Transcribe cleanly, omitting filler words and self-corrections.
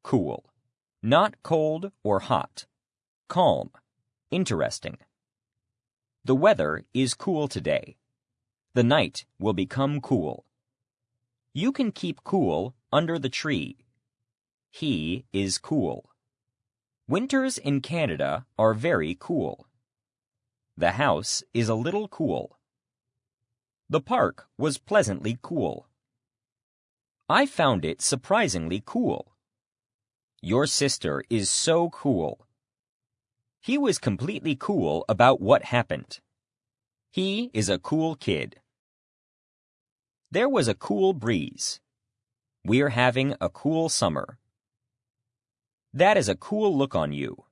cool. Not cold or hot. Calm. Interesting. The weather is cool today. The night will become cool. You can keep cool under the tree. He is cool. Winters in Canada are very cool. The house is a little cool. The park was pleasantly cool. I found it surprisingly cool. Your sister is so cool. He was completely cool about what happened. He is a cool kid. There was a cool breeze. We're having a cool summer. That is a cool look on you.